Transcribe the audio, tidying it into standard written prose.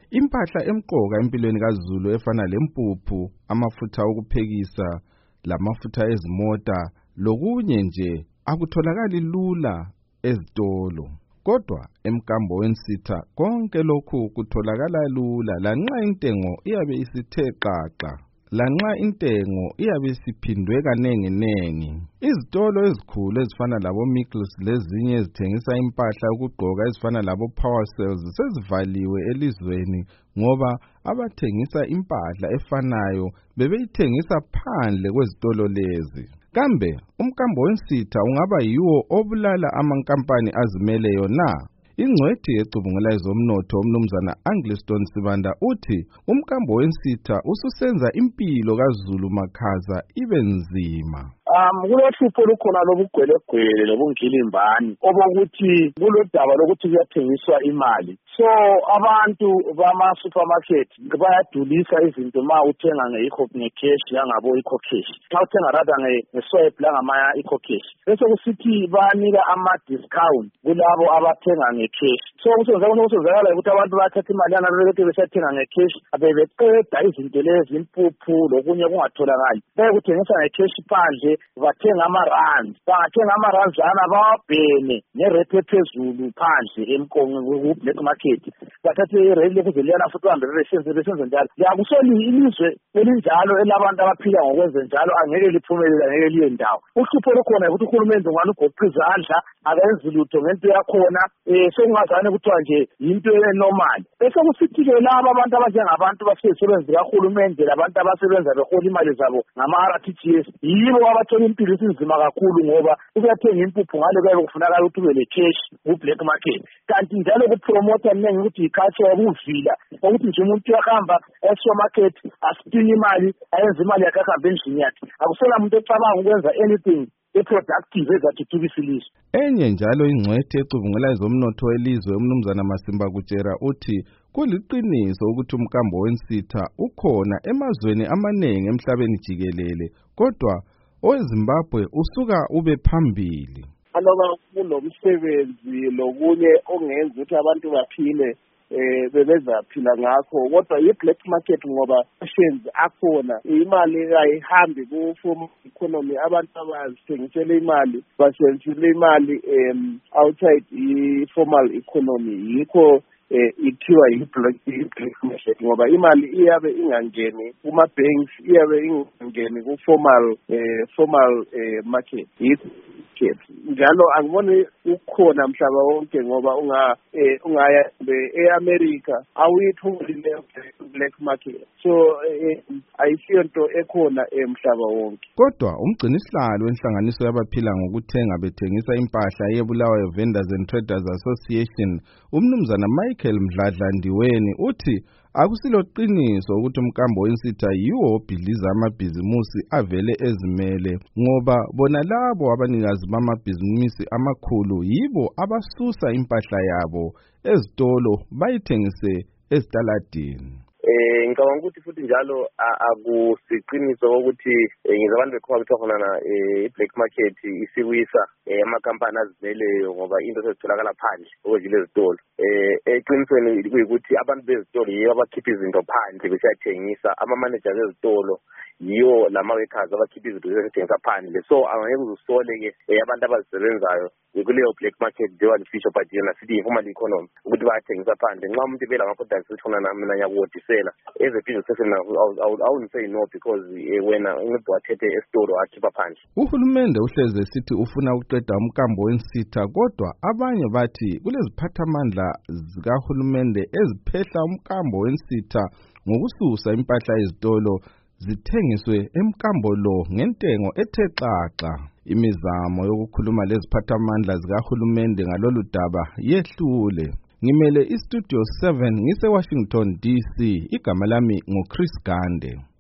impahla emqoka empilweni kaZulu efana lempuphu, amafutha okuphekisa, lamafutha ezimota lokunye nje akutholakali lula ezitolo. Kodwa emkambo wensitha konke lokhu kutholakala lula lanxa intengo iyabe isithe xaxa. Lanxa intengo iyabe isiphindwe kanenginengi. Izitolo ezikhulu ezifana labo Mickles lezinye ezithengisa impahla ukugqoka ezifana labo Power Cells sezivaliwe elizweni ngoba abathengisa impahla efanayo bebeyithengisa phandle kwezitolo lezi. Kambe umkambo wensitha ungaba yiwo obulala amankampani azimeleyo na? Ingcwethi yecubungula ezomnotho umnumzana Angliston Sibanda uthi umkambo wensitha ususenza impilo kaZulu makhaza ibe nzima. Kulohlupho olukhona lobugwelegwele lobungilimbani obokuthi kulodaba lokuthi kuyathengiswa imali. So abantu bama-supermarket bayadulisa izinto ma uthenga nge-cash yangabo eco-cash. Xa uthenga rather nge-swipe langama-eco cash. Bese kusithi banika ama-discount kulabo abathenga nge-cash. So kusenzakala ukuthi abantu bathatha imali yana bebekade besathenga nge-cash abebeqeda izinto lezi impuphu lokunye kungatholakali. Bayekuthengisa nge-cash phandle bathenga ama-rand. Bangathenga ama-randzana bawabhene nerate ephezulu phandle emkongo ku-black market. Bathathe irate lekuze liyana futhi bahambe besenze njalo. Yakusoli ilizwe elinjalo elabantu abaphila ngokwenze njalo angeke liphumelele, angeke liye ndawo. Uhlupho lukhona ukuthi uhulumende ungalugoqa izandla akenzi lutho ngento yakhona sokungazane kuthiwa nje yinto enormal. Bese kusithi-ke laba abantu abanjengabantu basebenzi kahulumende labantu abasebenza behola imali zabo ngama-RTGS yibo abathola impilo isinzima kakhulu ngoba ukuyathenga impuphu ngale kuyabe kufunakala ukuthi ube le-cash ku-black market. Kanti njalo kupromota mnengi ukuthi i-culture yokuvila ukuthi nje umuntu uyahamba e-supermarket asipine imali ayenze imali yakhe ahambe endlini yakhe. Akusela muntu ecabanga ukwenza anything productive ezathuthukisa ilizwe. Enye njalo ingcwethi ecubungula ezomnotho welizwe umnumzana Masimba Kutshera uthi kuliqiniso ukuthi umkambo wensitha ukhona emazweni amaningi emhlabeni jikelele, kodwa oweZimbabwe usuka ube phambili. Aloba kulomsebenzi lokunye ongenza ukuthi abantu baphile bebezaphila ngakho, kodwa i-black market ngoba options akhona, imali ayihambi ku-formal economy, abantu abazithengisela imali basebenzisela imali outside i-formal economy. Yikho ithiwa yi-black market ngoba imali iyabe ingangeni kuma-banks, iyabe ingangeni ku-formal market. Njalo angiboni ukhona mhlaba wonke ngoba ungaya e-America awuyitholi le-black market. So ayisiyo nto ekhona emhlaba wonke. Kodwa umgcinisihlalo wenhlanganiso yabaphila ngokuthenga bethengisa impahla yeBulawayo Vendors and Traders Association umnumzana Michael Mdladlandiweni uthi akusilo qiniso ukuthi umkambo wensitha yiwo obhidliza amabhizimusi avele ezimele ngoba bona labo abanikazi bamabhizimusi amakhulu yibo abasusa impahla yabo ezitolo bayithengise ezitaladini. Ngicabanga ukuthi futhi njalo akusiqiniso ukuthi ngizabantu bekhoma kuthiwa khona i-black market isiwisa amakampani azimeleyo ngoba into sezitholakala phandle okwedlula ezitolo. Eqinisweni kuyikuthi abantu bezitolo yibo abakhipha izinto phandle besiyathengisa, ama-managers ezitolo yiwo lama-workers abakhipha izinto besiyethengisa phandle. So angeke uzusole-ke abantu abazisebenzayo kuleyo black market njengoba lisisho but yona sithi informal economy ukuthi bayathengisa phandle. Nxa umuntu ebela ama-products ukuthi khona mina ngiyakuwodisela as a business person I wouldn't say no because wena umuntu wathethe esitolo wakhipha phandle. Uhulumende uhleze esithi ufuna ukuqeda umkambo wensitha, kodwa abanye bathi kuleziphathamandla zikahulumende eziphehla umkambo wensitha ngokususa impahla ezitolo zithengiswe emkambo lo ngentengo ethe xaxa. Imizamo yokukhuluma leziphathamandla zikahulumende ngalolu daba yehlule. Ngimele iStudio 7 ngise Washington DC, igama lami nguChris Gande.